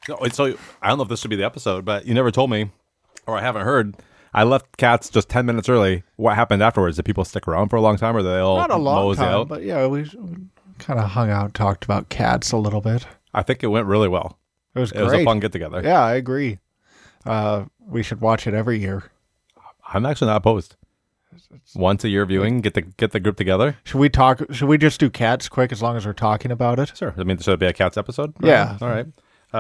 So I don't know if this should be the episode, but you never told me, or I haven't heard. I left Cats just 10 minutes early. What happened afterwards? Did people stick around for a long time, or did they all Not a long mosey time, out? but yeah, we kind of hung out, talked about Cats a little bit. I think it went really well. It was It great. was a fun get together. Yeah, I agree. We should watch it every year. I'm actually not opposed. Once a year viewing, get the group together. Should we talk? Should we just do Cats quick as long as we're talking about it? Sure. I mean, should it be a Cats episode? Yeah. All right.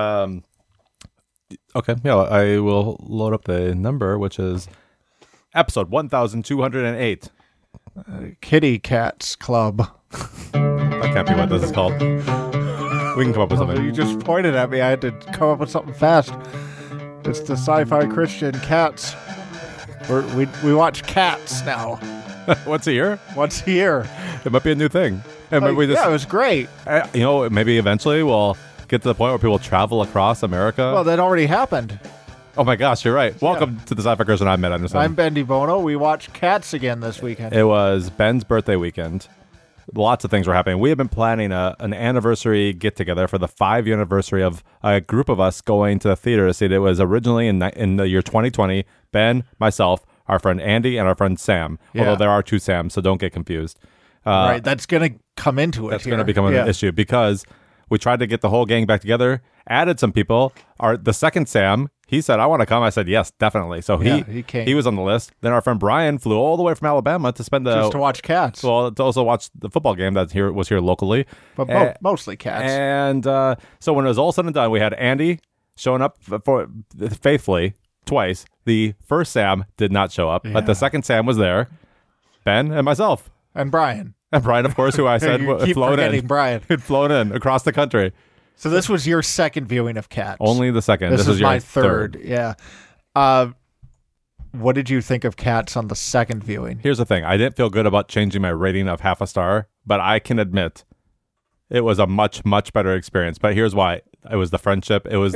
Okay. Yeah, I will load up the number, which is episode 1208. Kitty Cats Club. That can't be what this is called. We can come up with something. You just pointed at me. I had to come up with something fast. It's the Sci-Fi Christian Cats. We watch Cats now Once a year? once a year. It might be a new thing. And maybe we just, yeah, it was great. maybe eventually we'll get to the point where people travel across America. Well, that already happened. Oh my gosh, you're right. Welcome to the Sci-Fi Christian. I'm Matt Anderson. I'm Ben DiBono. We watched Cats again this weekend. It was Ben's birthday weekend. Lots of things were happening. We have been planning an anniversary get-together for the 5-year anniversary of a group of us going to the theater to see it. It was originally in the year 2020. Ben, myself, our friend Andy, and our friend Sam. Yeah. Although there are 2 Sams, so don't get confused. Right, that's going to come into it. That's going to become an issue because we tried to get the whole gang back together, added some people. The second Sam, he said, I want to come. I said, yes, definitely. So he came. He was on the list. Then our friend Brian flew all the way from Alabama to spend Just to watch Cats. Well, to also watch the football game that was here locally. But mostly Cats. And so when it was all said and done, we had Andy showing up faithfully twice. The first Sam did not show up, but the second Sam was there. Ben and myself. And Brian. And Brian, of course, who I said You keep flown forgetting in. Brian. Had flown in across the country. So this was your second viewing of Cats. Only the second. This is your my third. Yeah. What did you think of Cats on the second viewing? Here's the thing. I didn't feel good about changing my rating of half a star, but I can admit it was a much, much better experience. But here's why. It was the friendship. It was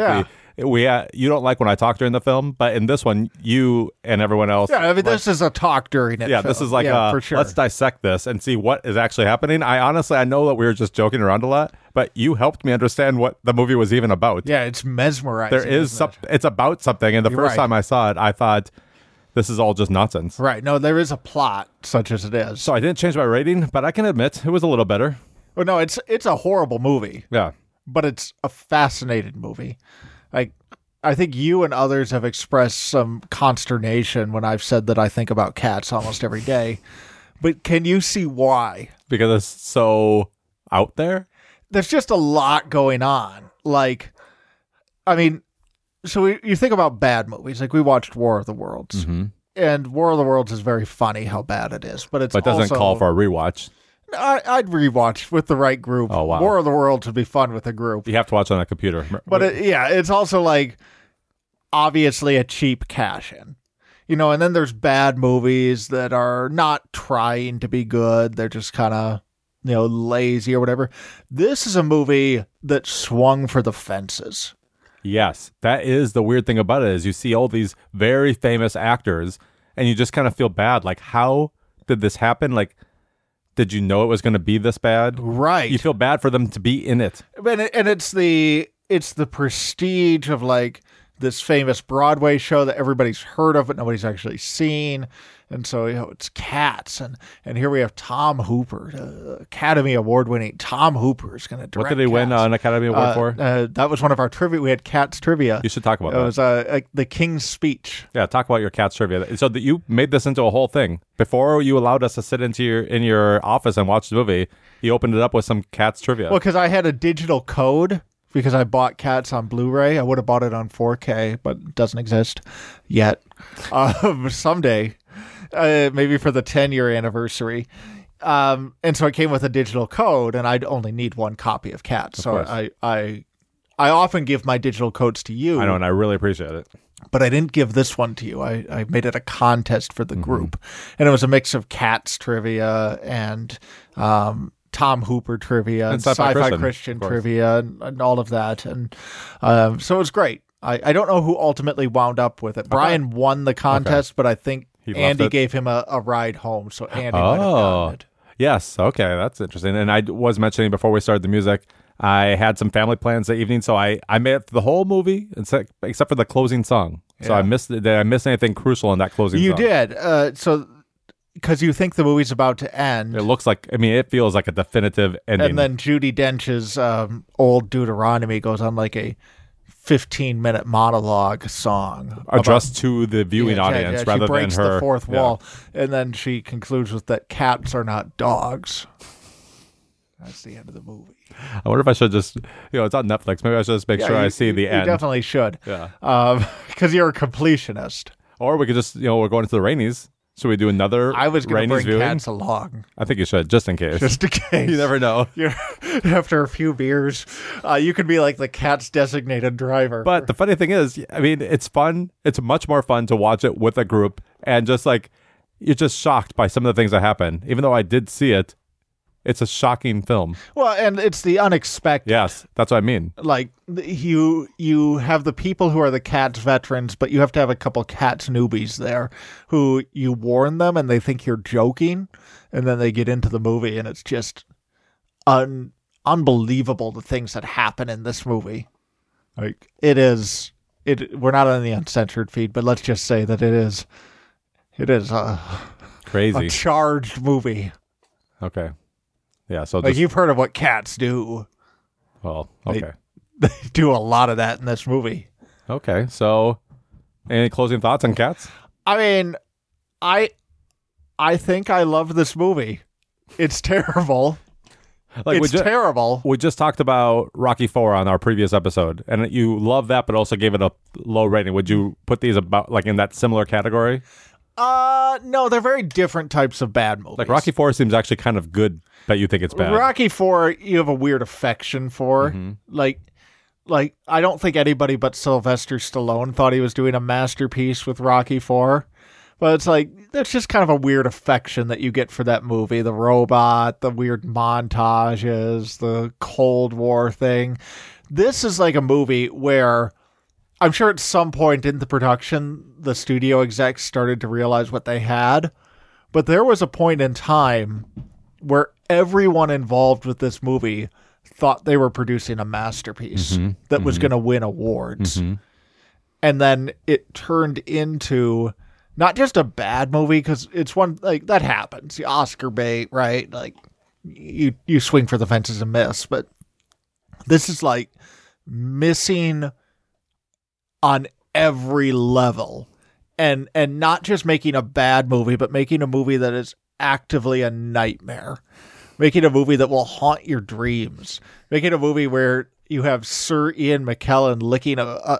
you don't like when I talk during the film, but in this one, you and everyone else. Yeah, I mean, this is a talk during it. Yeah, this is like for sure. Let's dissect this and see what is actually happening. I know that we were just joking around a lot, but you helped me understand what the movie was even about. Yeah, it's mesmerizing. There is it's about something, and the first time I saw it, I thought this is all just nonsense. Right. No, there is a plot, such as it is. So I didn't change my rating, but I can admit it was a little better. Well, no, it's a horrible movie. Yeah. But it's a fascinating movie. Like, I think you and others have expressed some consternation when I've said that I think about Cats almost every day. But can you see why? Because it's so out there? There's just a lot going on. Like, I mean, so you think about bad movies. Like, we watched War of the Worlds. Mm-hmm. And War of the Worlds is very funny how bad it is. But it doesn't call for a rewatch. I'd rewatch with the right group. Oh, wow. War of the Worlds would be fun with a group. You have to watch on a computer. But it's also like obviously a cheap cash in. And then there's bad movies that are not trying to be good. They're just kind of, lazy or whatever. This is a movie that swung for the fences. Yes. That is the weird thing about it is you see all these very famous actors and you just kind of feel bad. Like, how did this happen? Like, did you know it was going to be this bad? Right. You feel bad for them to be in it. And it's the prestige of like this famous Broadway show that everybody's heard of but nobody's actually seen. And so, it's Cats. And here we have Tom Hooper, Academy Award-winning Tom Hooper is going to direct What did he win an Academy Award for? That was one of our trivia. We had Cats trivia. You should talk about that. It was The King's Speech. Yeah, talk about your Cats trivia. So that you made this into a whole thing. Before you allowed us to sit in your office and watch the movie, you opened it up with some Cats trivia. Well, because I had a digital code because I bought Cats on Blu-ray. I would have bought it on 4K, but it doesn't exist yet. Someday. Maybe for the 10-year anniversary. And so it came with a digital code, and I'd only need one copy of Cats. So I often give my digital codes to you. I know, and I really appreciate it. But I didn't give this one to you. I made it a contest for the group. And it was a mix of Cats trivia and Tom Hooper trivia and Sci-Fi Christian trivia and all of that. And so it was great. I don't know who ultimately wound up with it. Brian won the contest, but I think Andy gave him a ride home, so Andy might have gotten it. Yes, okay, that's interesting. And I was mentioning before we started the music, I had some family plans that evening, so I made it the whole movie except for the closing song. So I missed. Did I miss anything crucial in that closing song? You did. So because you think the movie's about to end. It looks like, it feels like a definitive ending. And then Judi Dench's Old Deuteronomy goes on like a 15-minute monologue song addressed to the viewing audience rather than her. She breaks the fourth wall, and then she concludes with that cats are not dogs. That's the end of the movie. I wonder if I should just, it's on Netflix. Maybe I should just make sure I see the end. You definitely should. Yeah. Because you're a completionist. Or we could just, we're going to the Rainies. Should we do another I was going to bring viewing? cats along. I think you should, just in case. Just in case. You never know. After a few beers, you could be like the cat's designated driver. But the funny thing is, it's fun. It's much more fun to watch it with a group and just like, you're just shocked by some of the things that happen. Even though I did see it, it's a shocking film. Well, and it's the unexpected. Yes, that's what I mean. Like, you have the people who are the Cats veterans, but you have to have a couple Cats newbies there who you warn them and they think you're joking, and then they get into the movie and it's just unbelievable the things that happen in this movie. Like, we're not on the uncensored feed, but let's just say that it is crazy, a charged movie. Okay. Yeah, so like you've heard of what cats do. Well, okay. They do a lot of that in this movie. Okay, so any closing thoughts on Cats? I mean, I think I love this movie. It's terrible. It's terrible. We just talked about Rocky IV on our previous episode, and you love that, but also gave it a low rating. Would you put these about like in that similar category? No, they're very different types of bad movies. Like Rocky IV seems actually kind of good, but you think it's bad. Rocky IV, you have a weird affection for. Mm-hmm. Like I don't think anybody but Sylvester Stallone thought he was doing a masterpiece with Rocky IV. But it's like, that's just kind of a weird affection that you get for that movie. The robot, the weird montages, the Cold War thing. This is like a movie where I'm sure at some point in the production, the studio execs started to realize what they had. But there was a point in time where everyone involved with this movie thought they were producing a masterpiece that was going to win awards. Mm-hmm. And then it turned into not just a bad movie, because it's one, like, that happens. The Oscar bait, right? Like, you swing for the fences and miss. But this is like missing on every level, and not just making a bad movie, but making a movie that is actively a nightmare, making a movie that will haunt your dreams, making a movie where you have Sir Ian McKellen licking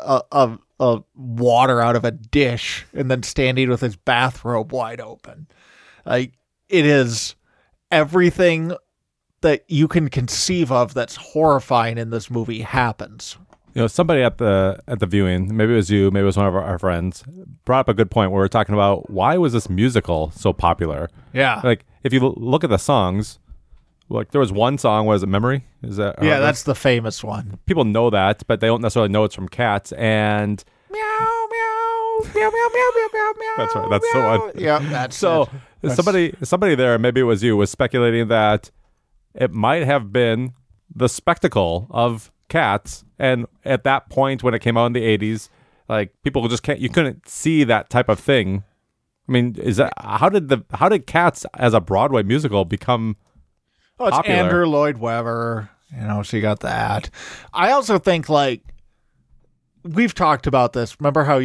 a water out of a dish and then standing with his bathrobe wide open. Like, it is everything that you can conceive of that's horrifying in this movie happens. Somebody at the viewing, maybe it was you, maybe it was one of our friends, brought up a good point where we're talking about why was this musical so popular? Yeah. Like, if you look at the songs, like there was one song, was it Memory? Is that? Yeah, that's the famous one. People know that, but they don't necessarily know it's from Cats. And meow, meow, meow, meow, meow, meow, meow, meow. That's right. That's the one. Yeah, that's so. Somebody there, maybe it was you, was speculating that it might have been the spectacle of Cats, and at that point when it came out in the 80s, like, people just you couldn't see that type of thing. I mean, how did Cats as a Broadway musical become it's popular? Andrew Lloyd Webber, so you got that. I also think, like, we've talked about this. Remember how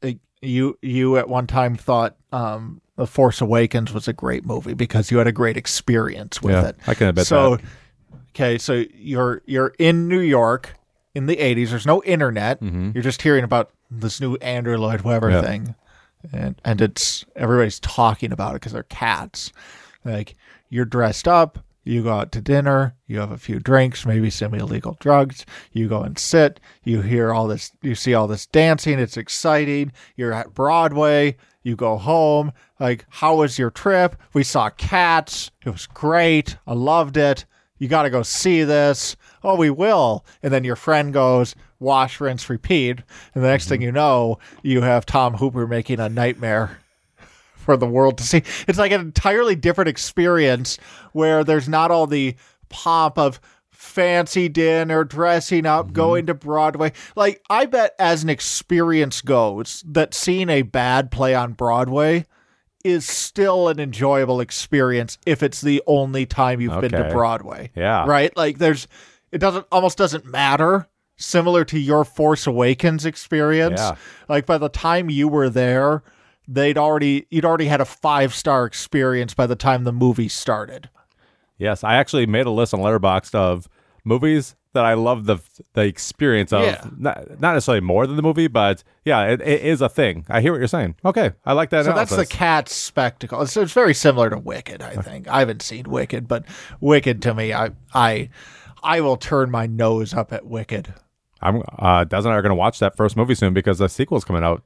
you at one time thought The Force Awakens was a great movie because you had a great experience with it. I can admit that. Okay, so you're in New York in the 80s. There's no internet. Mm-hmm. You're just hearing about this new Andrew Lloyd Webber thing. And it's everybody's talking about it because they're cats. Like, you're dressed up, you go out to dinner, you have a few drinks, maybe some illegal drugs, you go and sit, you hear all this, you see all this dancing, it's exciting, you're at Broadway, you go home, like, how was your trip? We saw Cats, it was great, I loved it. You got to go see this. Oh, we will. And then your friend goes, wash, rinse, repeat. And the next thing you know, you have Tom Hooper making a nightmare for the world to see. It's like an entirely different experience where there's not all the pomp of fancy dinner, dressing up, going to Broadway. Like, I bet as an experience goes, that seeing a bad play on Broadway is still an enjoyable experience if it's the only time you've been to Broadway. Yeah. Right? Like, almost doesn't matter. Similar to your Force Awakens experience. Yeah. Like, by the time you were there, you'd already had a 5-star experience by the time the movie started. Yes, I actually made a list on Letterboxd of movies that I love the experience of. Yeah. Not necessarily more than the movie, but yeah, it is a thing. I hear what you're saying. Okay, I like that. So analysis. that's the Cats spectacle. It's very similar to Wicked, I think. I haven't seen Wicked, but Wicked to me, I will turn my nose up at Wicked. Des and I are going to watch that first movie soon because the sequel's coming out.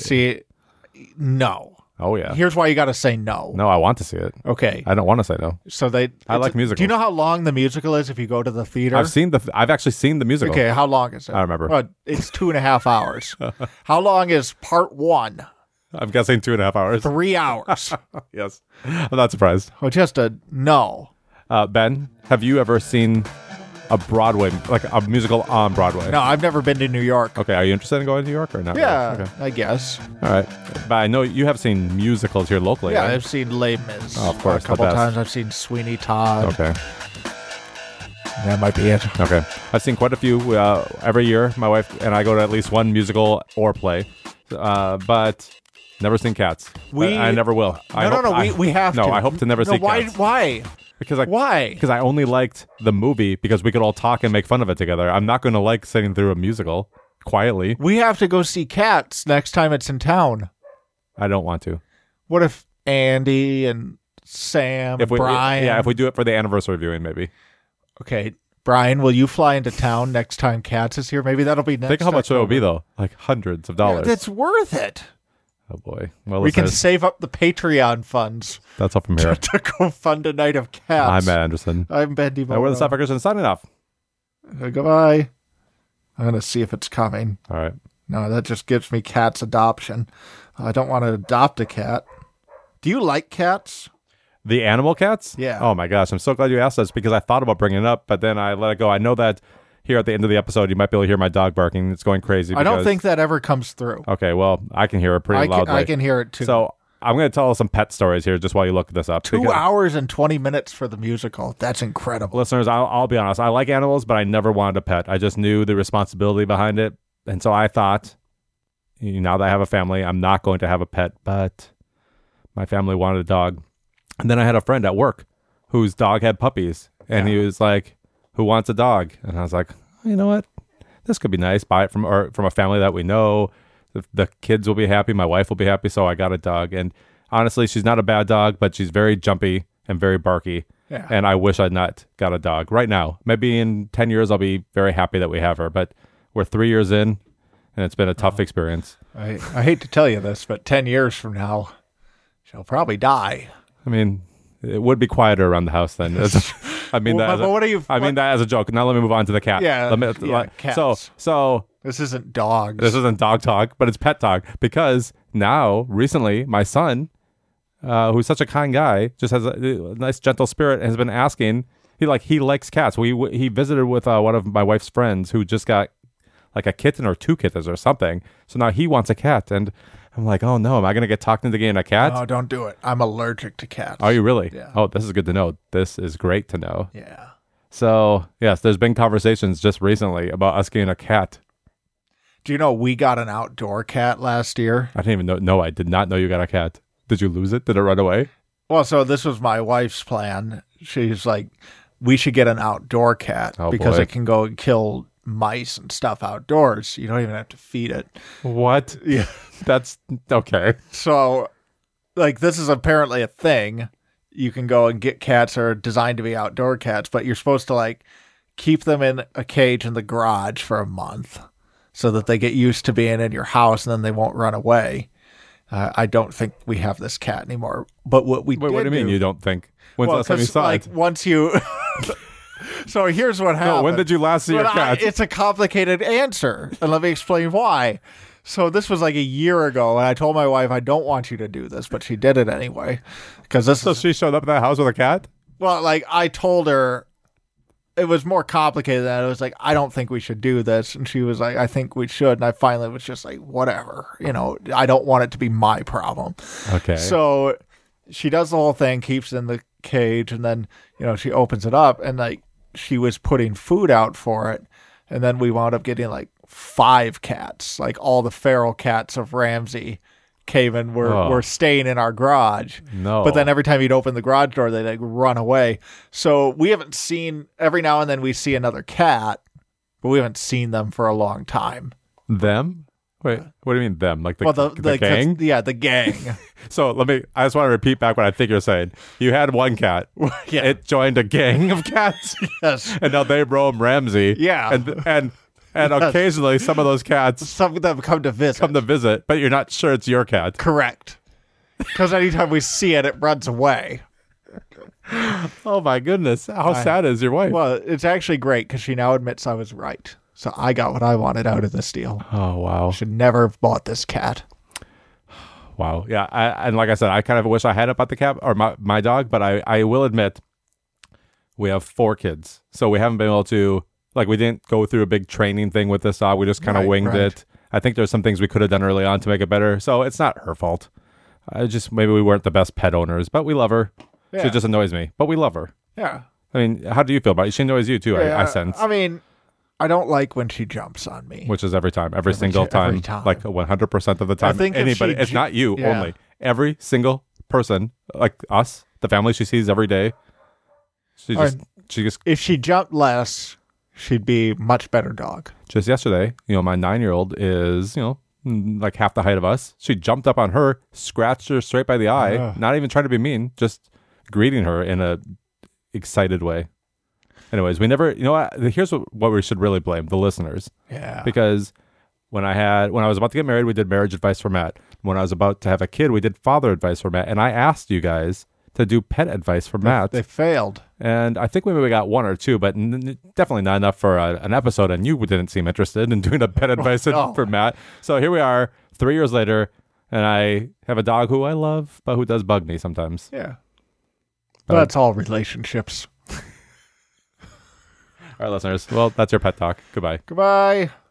No. Oh yeah. Here's why you got to say no. No, I want to see it. Okay. I don't want to say no. So I like musicals. Do you know how long the musical is if you go to the theater? I've actually seen the musical. Okay, how long is it? I remember. Well, it's 2.5 hours. How long is part 1? I'm guessing 2.5 hours. 3 hours. Yes. I'm not surprised. Well, just a no. Ben, have you ever seen a Broadway, like a musical on Broadway? No, I've never been to New York. Okay, are you interested in going to New York or not? Yeah, Okay. I guess. All right. But I know you have seen musicals here locally, Yeah, right? I've seen Les Mis. Oh, of course, A couple the best. times I've seen Sweeney Todd. Okay. That might be it. Okay. I've seen quite a few. Every year, my wife and I go to at least one musical or play, but never seen Cats. I never will. We have to. No, I hope to never see Cats. Why? Why? Because I only liked the movie because we could all talk and make fun of it together. I'm not going to like sitting through a musical quietly. We have to go see Cats next time it's in town. I don't want to. What if Andy and Sam and Brian? If we do it for the anniversary viewing, maybe. Okay, Brian, will you fly into town next time Cats is here? Maybe that'll be next. Think how much it October. will be, though. Like hundreds of dollars. Yeah, that's worth it. Oh, boy. Well, We can save up the Patreon funds That's all from here. to go fund a night of Cats. I'm Matt Anderson. I'm Ben DeVoe. And we're the Sci-Fi Christians signing off. Goodbye. I'm going to see if it's coming. All right. No, that just gives me Cats adoption. I don't want to adopt a cat. Do you like cats? The animal cats? Yeah. Oh, my gosh. I'm so glad you asked this because I thought about bringing it up, but then I let it go. I know that here at the end of the episode, you might be able to hear my dog barking. It's going crazy. I don't think that ever comes through. Okay, well, I can hear it pretty loudly. I can hear it too. So I'm going to tell some pet stories here just while you look this up. 2 hours and 20 minutes for the musical. That's incredible. Listeners, I'll be honest. I like animals, but I never wanted a pet. I just knew the responsibility behind it. And so I thought, now that I have a family, I'm not going to have a pet, but my family wanted a dog. And then I had a friend at work whose dog had puppies. And he was like, who wants a dog? And I was like, you know what? This could be nice. Buy it from a family that we know. The kids will be happy. My wife will be happy. So I got a dog. And honestly, she's not a bad dog, but she's very jumpy and very barky. Yeah. And I wish I'd not got a dog right now. Maybe in 10 years, I'll be very happy that we have her. But we're 3 years in, and it's been a tough experience. I hate to tell you this, but 10 years from now, she'll probably die. I mean, it would be quieter around the house then. I mean that. That as a joke. Now let me move on to the cat. Yeah. Cats. So this isn't dogs. This isn't dog talk, but it's pet talk because now recently my son, who's such a kind guy, just has a nice gentle spirit, and has been asking. He likes cats. He visited with one of my wife's friends who just got like a kitten or 2 kittens or something. So now he wants a cat, and I'm like, oh no, am I going to get talked into getting a cat? No, don't do it. I'm allergic to cats. Are you really? Yeah. Oh, this is good to know. This is great to know. Yeah. So, yes, there's been conversations just recently about us getting a cat. Do you know we got an outdoor cat last year? I didn't even know. No, I did not know you got a cat. Did you lose it? Did it run away? Well, so this was my wife's plan. She's like, we should get an outdoor cat because it can go and kill mice and stuff outdoors. You don't even have to feed it. What? Yeah. That's okay. So, like, this is apparently a thing. You can go and get cats that are designed to be outdoor cats, but you're supposed to, like, keep them in a cage in the garage for a month so that they get used to being in your house and then they won't run away. I don't think we have this cat anymore. But what we Wait, what do you mean you don't think? When's the last time you saw it? Once you... So here's what happened. No, when did you last see your cat? It's a complicated answer, and let me explain why. So this was like a year ago, and I told my wife, I don't want you to do this, but she did it anyway. So she showed up at that house with a cat? Well, like, I told her, it was more complicated than that. It was like, I don't think we should do this. And she was like, I think we should. And I finally was just like, whatever, I don't want it to be my problem. Okay. So she does the whole thing, keeps it in the cage, and then, she opens it up, and like she was putting food out for it. And then we wound up getting like 5 cats, like all the feral cats of Ramsey came and were staying in our garage. No. But then every time you'd open the garage door, they'd like run away. So we haven't seen, every now and then we see another cat, but we haven't seen them for a long time. Them? Wait, what do you mean them? Like the gang? Yeah, the gang. So I just want to repeat back what I think you're saying. You had one cat. Yeah. It joined a gang of cats. Yes. And now they roam Ramsey. Yeah. And occasionally some of those cats some of them come to visit. But you're not sure it's your cat. Correct. Because anytime we see it, it runs away. Oh my goodness. How sad is your wife? Well, it's actually great because she now admits I was right. So I got what I wanted out of this deal. Oh, wow. Should never have bought this cat. Wow. Yeah. And like I said, I kind of wish I had bought the cat or my dog, but I will admit we have 4 kids. So we haven't been able to, we didn't go through a big training thing with this dog. We just kind of winged it. I think there's some things we could have done early on to make it better. So it's not her fault. Maybe we weren't the best pet owners, but we love her. Yeah. She just annoys me, but we love her. Yeah. I mean, how do you feel about it? She annoys you too, I sense. I mean, I don't like when she jumps on me. Which is every single time. Like 100% of the time. Anybody. It's not you only. Every single person, like us, the family she sees every day. She just. If she jumped less, she'd be much better dog. Just yesterday, my 9-year-old is, like half the height of us. She jumped up on her, scratched her straight by the eye, not even trying to be mean, just greeting her in a excited way. Anyways, we never, here's what we should really blame, the listeners. Yeah. Because when I was about to get married, we did marriage advice for Matt. When I was about to have a kid, we did father advice for Matt. And I asked you guys to do pet advice for Matt. They failed. And I think maybe we got 1 or 2, but definitely not enough for an episode. And you didn't seem interested in doing a pet advice for Matt. So here we are, 3 years later, and I have a dog who I love, but who does bug me sometimes. Yeah. But that's all relationships. All right, listeners. Well, that's your pet talk. Goodbye. Goodbye.